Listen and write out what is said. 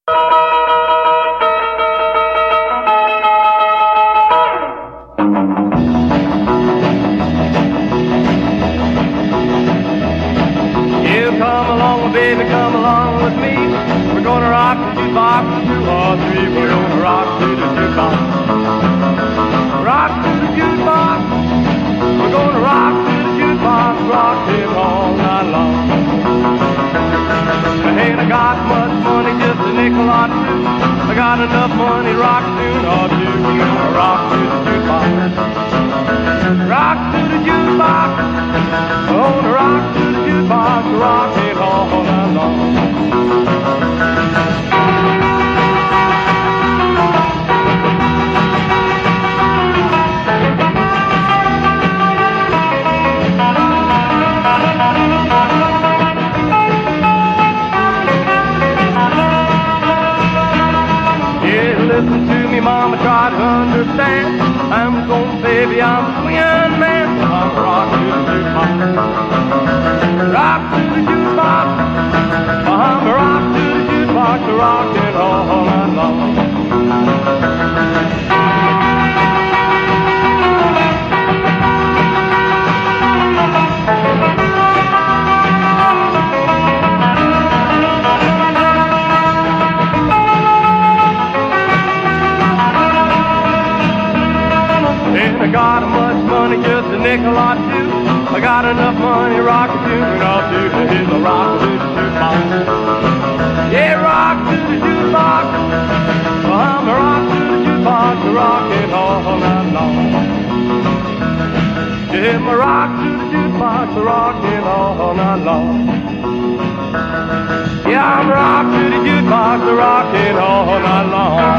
Come along, baby, come along with me. We're gonna rock the jukebox, 2 or 3. We're gonna rock to the jukebox. Rock to the jukebox. We're gonna rock to the jukebox, rock it all night long. I ain't got much money, just a nickel or 2. I got enough money to rock a tune or 2. We're gonna rock to the jukebox. Rock to the jukebox. We're gonna rock to the jukebox, rock it all night long. Listen to me, mama, try to understand. I'm going, baby, I'm a swinging man. I'm rock to the jukebox. Rock to the jukebox. I'm a rock to the jukebox, rockin' all night long. I got much money, just a nickel or 2. I got enough money to rock a tune or 2. Here's a rock to the jukebox. Yeah, rock to the jukebox. I'm a rock to the jukebox, rockin' all night long. Yeah, my rock to the jukebox, rockin' all night long. Yeah, I'm rock to the jukebox, rockin' all night long.